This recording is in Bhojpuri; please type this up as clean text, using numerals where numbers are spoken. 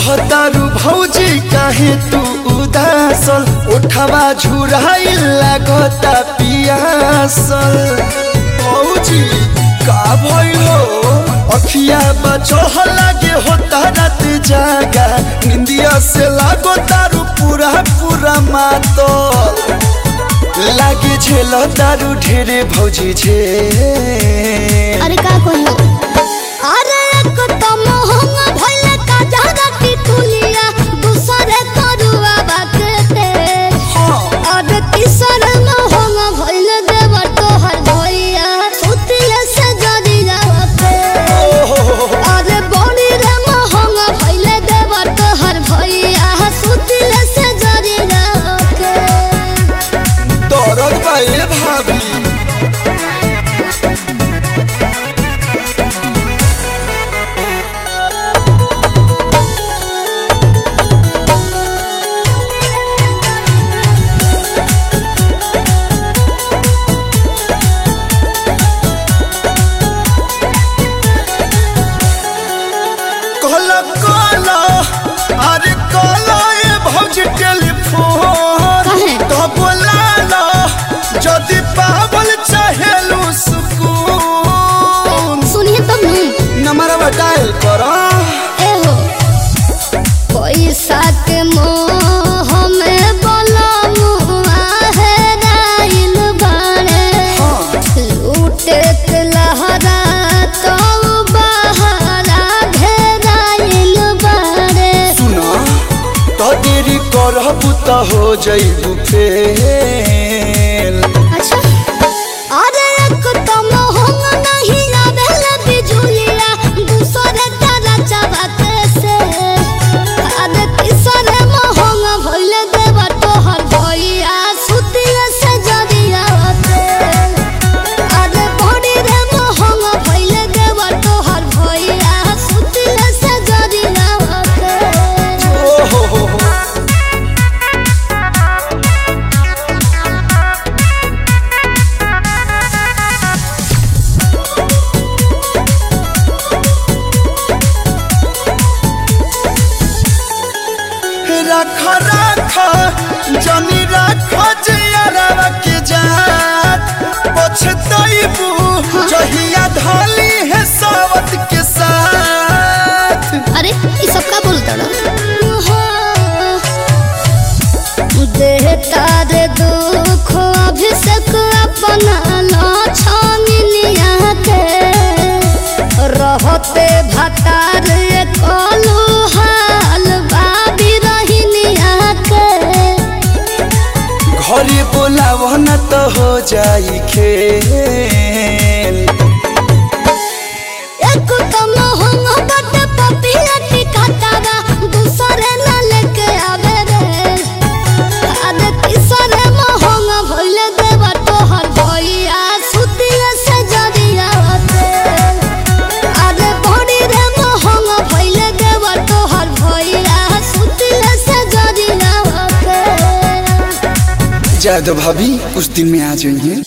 रहतारू भौजी काहे तू उदासल उठवा झुराइल लागता पियासल भौजी का भइल हो अखिया बचह लागे होता रात जागा निंदिया से लागो तारू पूरा पूरा मातल लागे झेल तारू ढेरे भौजी छे अरे का कहियो अरे एक तो मोहंग भइले का जादा की तुलिया दूसरे तरुआ बाकते अरे तीसर मोहंग भइले देव तो हर भइया सुतिले से जदी जावते अरे बड़ी रे मोहंग भइले देव तो हर भइया सुतिले से जदी जावते दरद बाए भाभी अरे कला भौजी टेलीफोन तो बोला जदि पावल चाहेलू सुकून सुनिए तब नंबरवा डायल करो एहो पैसा के मोह में बोला मुआ है राइल बाड़े लूटे के लहरा तो बहरा घेराइल बाड़े सुना तो देरी करबू तो हो जइबू फेल अच्छा अरे एक तो मोहंग नहीं आवेला बिजुलिया दूसरे तारा चाबते से अरे तीसरे मोहंग भइले देव तो हर भइया सुतिले से जदिया होते अरे बड़ी रे मोहंग भइले देव तो हर भइया सुतिले से जदिया होते रख जनी रख जियरवा के जात पछतइबू जहिया धाली है सावत के साथ अरे ये सब का बोलता ना देहता रे दुख अभिषेक अपना लाछानिया के रहते भतार कलू हाल बाबी रहिनिया के घरे बोलाव न तो हो जाई खेल एक तो मोहंग बट पपिया टिकातागा दूसरे न लेके आवे रे अरे तीसरे मोहंग भइले देव तो हर भइया सुतिले से जदिया होते अरे बड़ी रे मोहंग भइले देव तो हर भइया सुतिले से जदिया होते जादव भाभी कुछ दिन में आ जाइए।